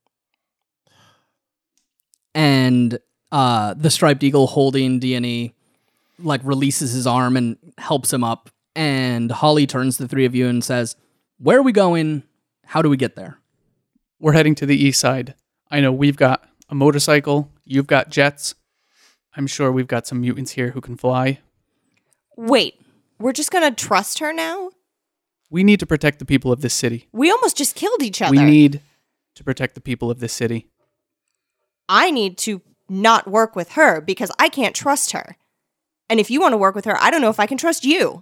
And the Striped Eagle holding Diany like releases his arm and helps him up. And Holly turns to the three of you and says, "Where are we going? How do we get there?" We're heading to the east side. I know we've got a motorcycle. You've got jets. I'm sure we've got some mutants here who can fly. Wait, we're just going to trust her now? We need to protect the people of this city. We almost just killed each other. We need to protect the people of this city. I need to not work with her because I can't trust her. And if you want to work with her, I don't know if I can trust you.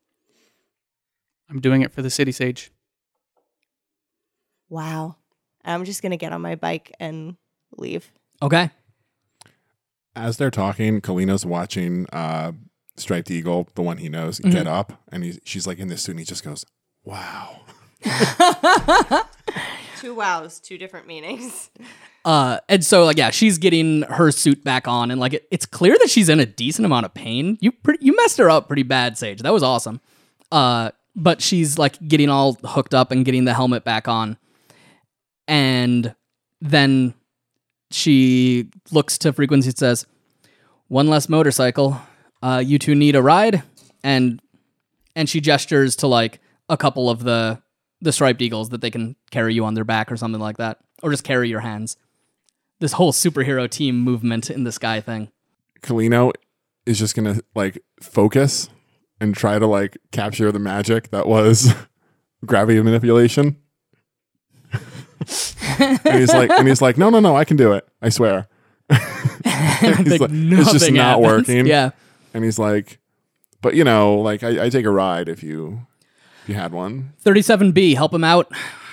I'm doing it for the city, Sage. Wow. I'm just going to get on my bike and leave. Okay. As they're talking, Kalina's watching Striped Eagle, the one he knows, get up, and she's like in this suit, and he just goes, "Wow." 2 wows, 2 different meanings. And so, like, yeah, she's getting her suit back on, and like, it's clear that she's in a decent amount of pain. You messed her up pretty bad, Sage. That was awesome. But she's like getting all hooked up and getting the helmet back on, and then she looks to Frequency and says, "One less motorcycle. You two need a ride?" And she gestures to like a couple of the Striped Eagles that they can carry you on their back or something like that, or just carry your hands. This whole superhero team movement in the sky thing. Kalina is just gonna like focus and try to like capture the magic that was gravity manipulation. and he's like, no, I can do it. I swear. He's like, it's just not working. Yeah. And he's like, but you know, like I take a ride if you had one. 37B, help him out.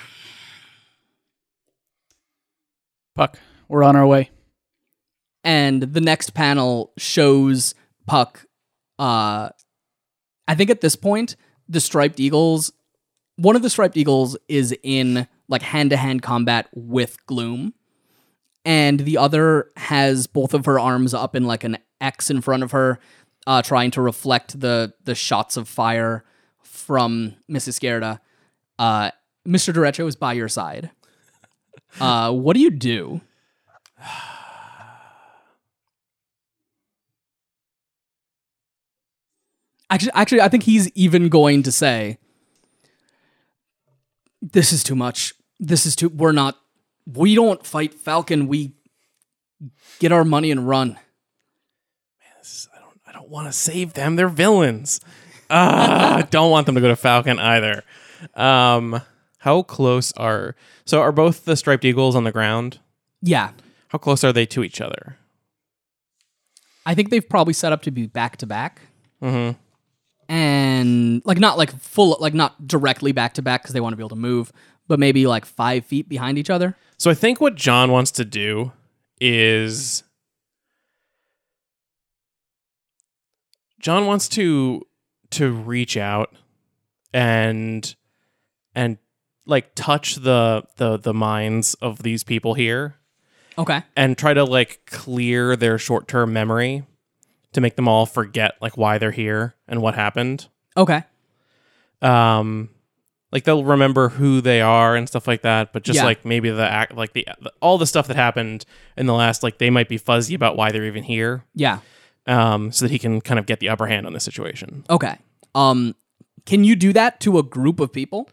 Puck, we're on our way. And the next panel shows Puck. I think at this point, the Striped Eagles, one of the Striped Eagles is in like hand-to-hand combat with Gloom, and the other has both of her arms up in like an X in front of her, trying to reflect the shots of fire from Mrs. Skerda. Mr. Derecho is by your side. What do you do? Actually, I think he's even going to say, "This is too much. We don't fight Falcon. We get our money and run." Man, I don't want to save them. They're villains. I don't want them to go to Falcon either. How close are both the Striped Eagles on the ground? Yeah. How close are they to each other? I think they've probably set up to be back to back. Mm-hmm. And like not like full, like not directly back to back because they want to be able to move, but maybe like 5 feet behind each other. So I think what John wants to do is John wants to reach out and like touch the minds of these people here. Okay. And try to like clear their short-term memory to make them all forget like why they're here and what happened. Okay. Like they'll remember who they are and stuff like that, but just like maybe all the stuff that happened in the last, like they might be fuzzy about why they're even here. Yeah. So that he can kind of get the upper hand on this situation. Okay. Can you do that to a group of people?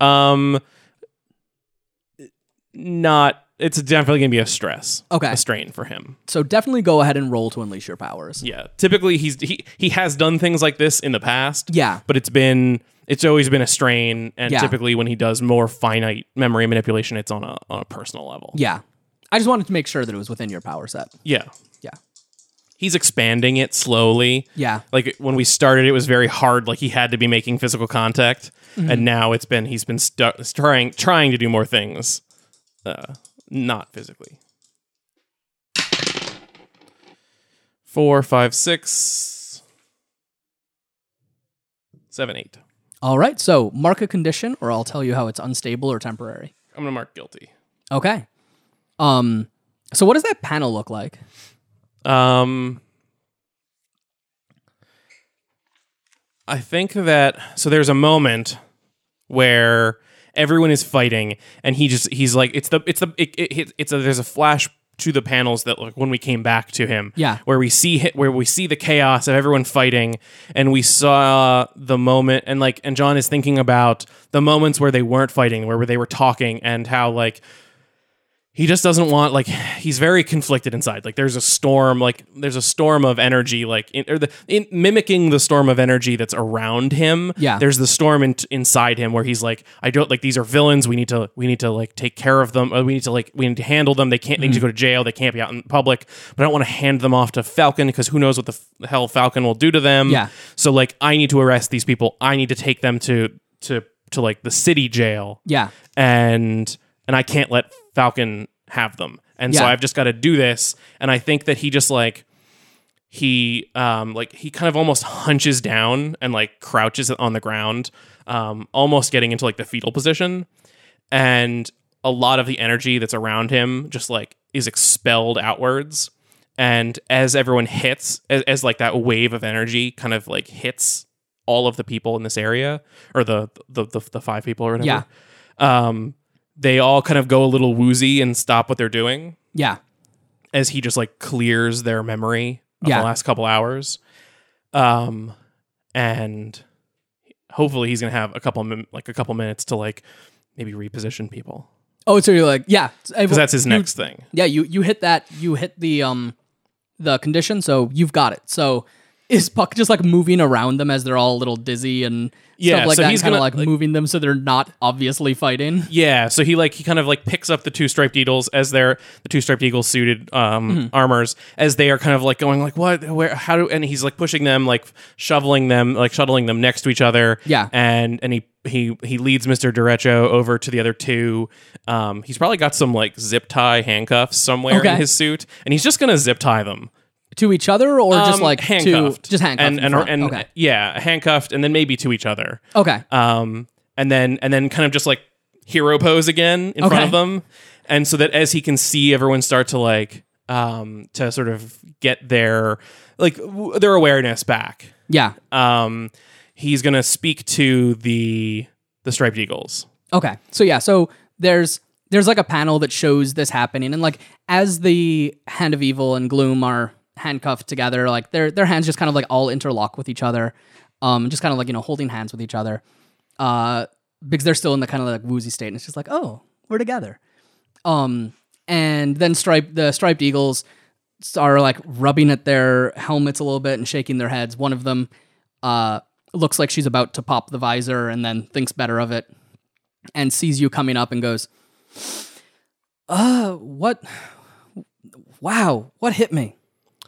It's definitely going to be a strain for him. So definitely go ahead and roll to unleash your powers. Yeah. Typically he has done things like this in the past. Yeah. But it's always been a strain, and typically when he does more finite memory manipulation, it's on a personal level. Yeah. I just wanted to make sure that it was within your power set. Yeah. Yeah. He's expanding it slowly. Yeah. Like when we started, it was very hard. Like he had to be making physical contact, and now he's been trying to do more things, not physically. 4, 5, 6, 7, 8. All right. So mark a condition, or I'll tell you how it's unstable or temporary. I'm gonna mark guilty. Okay. So what does that panel look like? I think that there's a moment where everyone is fighting, and he's like, there's a flash to the panels that like when we came back to him, where we see the chaos of everyone fighting, and we saw the moment, and John is thinking about the moments where they weren't fighting, where they were talking, and how like he just doesn't want, like, he's very conflicted inside. Like there's a storm of energy, like mimicking the storm of energy that's around him. Yeah. There's the storm inside him where he's like, I don't like, these are villains. We need to like take care of them. We need to handle them. They need to go to jail. They can't be out in public, but I don't want to hand them off to Falcon because who knows what the hell Falcon will do to them. Yeah. So like, I need to arrest these people. I need to take them to like the city jail. Yeah. And I can't let Falcon have them. And so I've just got to do this. And I think that he just like, he kind of almost hunches down and like crouches on the ground, almost getting into like the fetal position. And a lot of the energy that's around him just like is expelled outwards. And as everyone hits, as like that wave of energy kind of like hits all of the people in this area, or the 5 people or whatever. Yeah. They all kind of go a little woozy and stop what they're doing. Yeah. As he just like clears their memory of the last couple hours. And hopefully he's going to have a couple minutes to like maybe reposition people. Oh, so you're like, yeah. Because that's his next thing. Yeah, you hit that, you hit the condition, so you've got it. So is Puck just like moving around them as they're all a little dizzy and stuff like so that, he's kind of gonna, like moving them so they're not obviously fighting? Yeah, so he kind of like picks up the 2 striped eagles as the 2 striped eagle suited armors, as they are kind of like going like, what, where, how do, and he's like pushing them, like shuttling them next to each other. Yeah. And he leads Mr. Derecho over to the other 2. He's probably got some like zip tie handcuffs somewhere in his suit, and he's just gonna zip tie them. To each other, or just like handcuffed, just handcuffed, and yeah, handcuffed, and then maybe to each other. Okay. And then kind of just like hero pose again in front of them, and so that as he can see everyone start to like to sort of get their awareness back. Yeah. He's gonna speak to the striped eagles. Okay. So there's like a panel that shows this happening, and like as the Hand of Evil and Gloom are handcuffed together, like their hands just kind of like all interlock with each other, just kind of like, holding hands with each other, because they're still in the kind of like woozy state, and it's just like, oh, we're together. And then the striped eagles are like rubbing at their helmets a little bit and shaking their heads. One of them looks like she's about to pop the visor, and then thinks better of it and sees you coming up and goes, what? Wow, what hit me?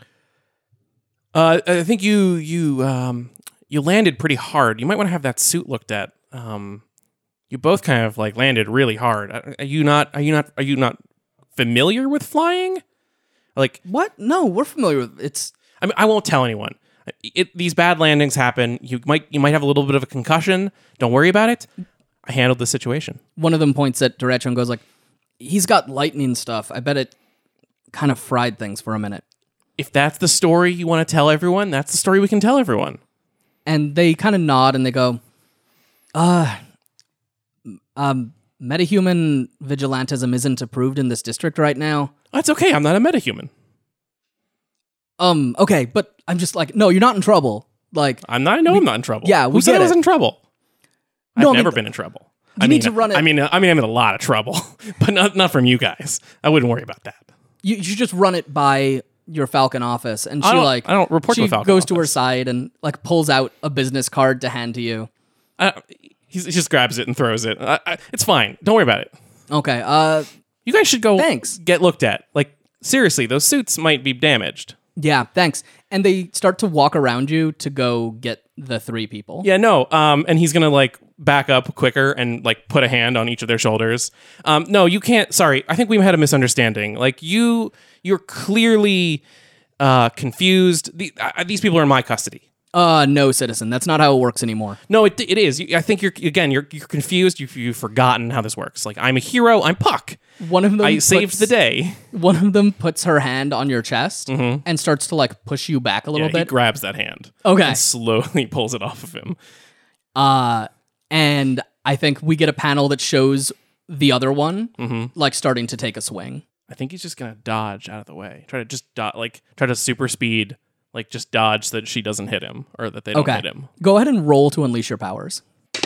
I think you landed pretty hard. You might want to have that suit looked at. You both kind of like landed really hard. Are you not familiar with flying? Like what? No, we're familiar with it's. I mean, I won't tell anyone. These bad landings happen. You might have a little bit of a concussion. Don't worry about it. I handled the situation. One of them points at Derecho and goes like, he's got lightning stuff. I bet it kind of fried things for a minute. If that's the story you want to tell everyone, that's the story we can tell everyone. And they kind of nod and they go, metahuman vigilantism isn't approved in this district right now. That's okay. I'm not a metahuman. Okay, but I'm just like, no, you're not in trouble. Like, I'm not in trouble. Yeah, who said I was in trouble? No, I've never been in trouble. You need to run it. I'm in a lot of trouble, but not from you guys. I wouldn't worry about that. You should just run it by your Falcon office, and she I don't report to she Falcon goes office. to her side and like pulls out a business card to hand to you. He just grabs it and throws it. It's fine. Don't worry about it. Okay. You guys should go. Thanks. Get looked at. Like seriously, those suits might be damaged. Yeah. Thanks. And they start to walk around you to go get the 3 people. Yeah. No. And he's gonna like back up quicker and like put a hand on each of their shoulders. No, you can't. Sorry, I think we had a misunderstanding. Like you're clearly confused. These people are in my custody. No, citizen. That's not how it works anymore. No, it is. I think you're confused. You've forgotten how this works. Like, I'm a hero. I'm Puck. One of them I saved the day. One of them puts her hand on your chest and starts to like push you back a little bit. He grabs that hand. Okay. And slowly pulls it off of him. And I think we get a panel that shows the other one like starting to take a swing. I think he's just gonna dodge out of the way. Try to super speed. Like, just dodge so that she doesn't hit him, or that they don't hit him. Go ahead and roll to unleash your powers.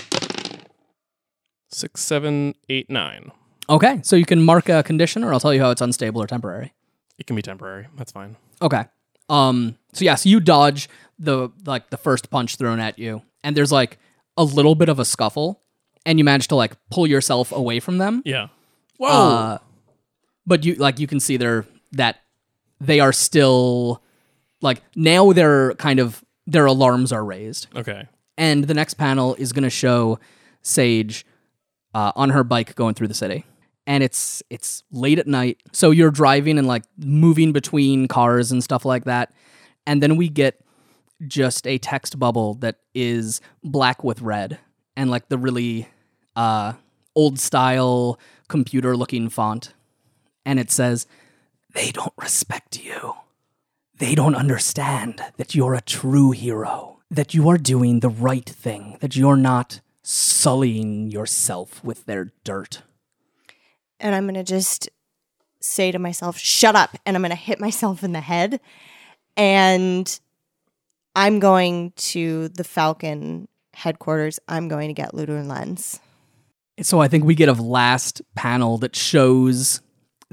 6, 7, 8, 9. Okay, so you can mark a condition, or I'll tell you how it's unstable or temporary. It can be temporary. That's fine. Okay. So you dodge the first punch thrown at you, and there's like a little bit of a scuffle, and you manage to like pull yourself away from them. Yeah. Whoa. But you can see that they are still. Like, now their alarms are raised. Okay. And the next panel is going to show Sage on her bike going through the city. And it's late at night, so you're driving and, like, moving between cars and stuff like that. And then we get just a text bubble that is black with red and, like, the really old-style computer-looking font. And it says, "They don't respect you. They don't understand that you're a true hero, that you are doing the right thing, that you're not sullying yourself with their dirt." And I'm going to just say to myself, shut up, and I'm going to hit myself in the head. And I'm going to the Falcon headquarters. I'm going to get Ludo and Lens. So I think we get a last panel that shows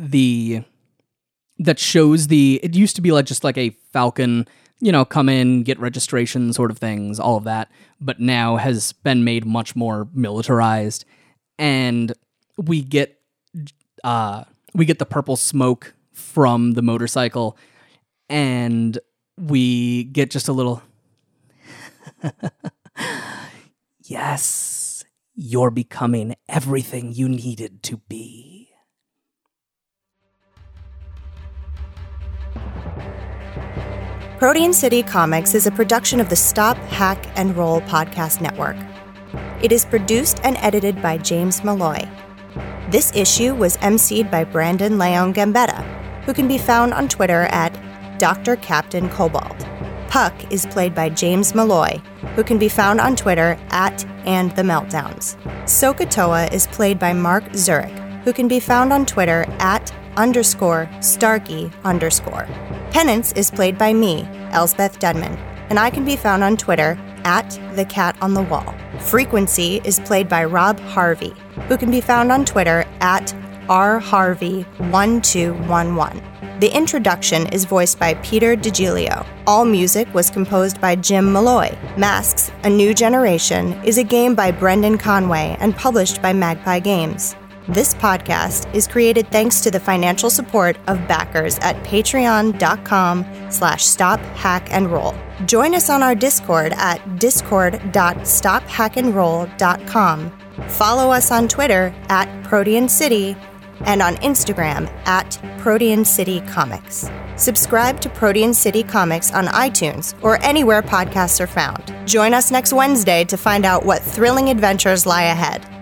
it used to be like just like a Falcon, come in, get registration sort of things, all of that, but now has been made much more militarized. And we get the purple smoke from the motorcycle, and we get just a little yes, you're becoming everything you needed to be. Protean City Comics is a production of the Stop, Hack, and Roll podcast network. It is produced and edited by James Malloy. This issue was emceed by Brandon Leon Gambetta, who can be found on Twitter at Dr. Captain Cobalt. Puck is played by James Malloy, who can be found on Twitter at And the Meltdowns. Sokotoa is played by Mark Zurich, who can be found on Twitter at _Starkey_. Penance is played by me, Elsbeth Dunman, and I can be found on Twitter at The Cat on the Wall. Frequency is played by Rob Harvey, who can be found on Twitter at rharvey1211. The introduction is voiced by Peter DiGilio. All music was composed by Jim Malloy. Masks: A New Generation is a game by Brendan Conway and published by Magpie Games. This podcast is created thanks to the financial support of backers at patreon.com/stophackandroll. Join us on our Discord at discord.stophackandroll.com. Follow us on Twitter at Protean City and on Instagram at Protean City Comics. Subscribe to Protean City Comics on iTunes or anywhere podcasts are found. Join us next Wednesday to find out what thrilling adventures lie ahead.